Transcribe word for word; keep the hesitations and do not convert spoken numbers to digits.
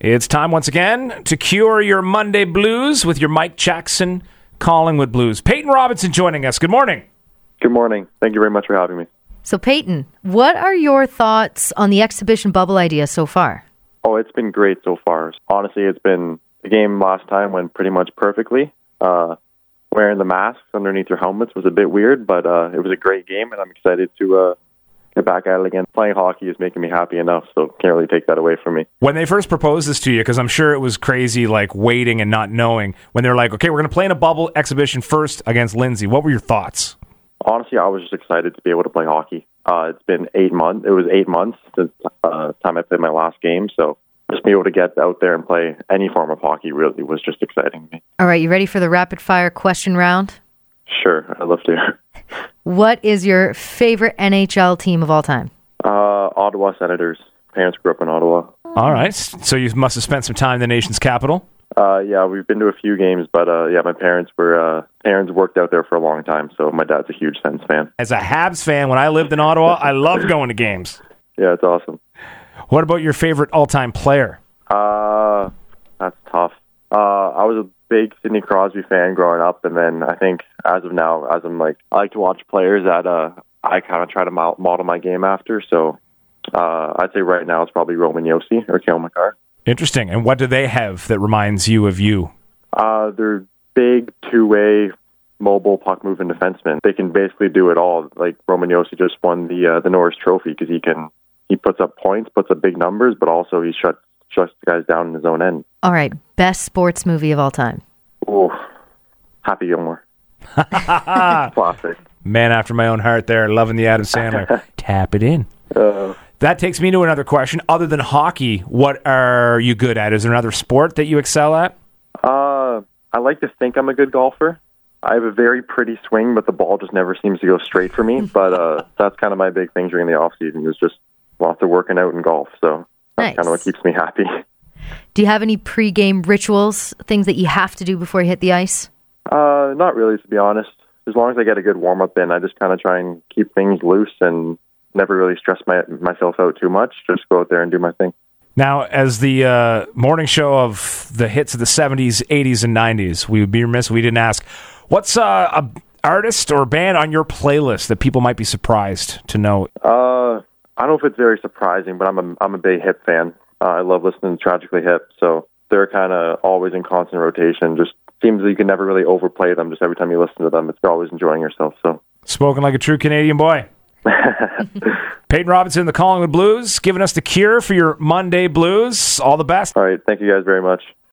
It's time once again to cure your Monday blues with your Mike Jackson Collingwood Blues. Peyton Robinson joining us. Good morning. Good morning. Thank you very much for having me. So, Peyton, what are your thoughts on the exhibition bubble idea so far? Oh, it's been great so far. Honestly, it's been the game last time went pretty much perfectly. Uh, wearing the masks underneath your helmets was a bit weird, but uh, it was a great game, and I'm excited to uh, get back at it again. Playing hockey is making me happy enough, so can't really take that away from me. When they first proposed this to you, because I'm sure it was crazy, like waiting and not knowing, when they're like, okay, we're going to play in a bubble exhibition first against Lindsay, what were your thoughts? Honestly, I was just excited to be able to play hockey. Uh, it's been eight months. It was eight months since uh, the time I played my last game, so just be able to get out there and play any form of hockey really was just exciting to me. All right, you ready for the rapid-fire question round? Sure, I'd love to. What is your favorite N H L team of all time? Uh, Ottawa Senators. Parents grew up in Ottawa. All right, so you must have spent some time in the nation's capital. Uh, yeah, we've been to a few games, but uh, yeah, my parents were uh, parents worked out there for a long time, so my dad's a huge Sens fan. As a Habs fan, when I lived in Ottawa, I loved going to games. Yeah, it's awesome. What about your favorite all-time player? Uh, that's tough. Uh, I was a big Sidney Crosby fan growing up, and then I think as of now, as I'm like, I like to watch players that uh, I kind of try to mo- model my game after. So uh, I'd say right now it's probably Roman Josi or Cale Makar. Interesting. And what do they have that reminds you of you? Uh, they're big, two-way, mobile, puck-moving defensemen. They can basically do it all. Like Roman Josi just won the uh, the Norris Trophy because he can he puts up points, puts up big numbers, but also he shuts shuts the guys down in his own end. All right, best sports movie of all time. Oh, Happy Gilmore. Classic. Man after my own heart there, loving the Adam Sandler. Tap it in. Uh, that takes me to another question. Other than hockey, what are you good at? Is there another sport that you excel at? Uh, I like to think I'm a good golfer. I have a very pretty swing, but the ball just never seems to go straight for me. But uh, that's kind of my big thing during the off season is just lots of working out in golf. So that's Nice. kind of what keeps me happy. Do you have any pre-game rituals, things that you have to do before you hit the ice? Uh, not really, to be honest. As long as I get a good warm-up in, I just kind of try and keep things loose and never really stress my, myself out too much. Just go out there and do my thing. Now, as the uh, morning show of the hits of the seventies, eighties, and nineties, we would be remiss if we didn't ask, what's uh, a artist or band on your playlist that people might be surprised to know? Uh, I don't know if it's very surprising, but I'm a, I'm a big hip fan. Uh, I love listening to Tragically Hip, so they're kind of always in constant rotation. Just seems that you can never really overplay them. Just every time you listen to them, it's always enjoying yourself. So Spoken like a true Canadian boy. Peyton Robinson, the Collingwood Blues, giving us the cure for your Monday blues. All the best. All right, thank you guys very much.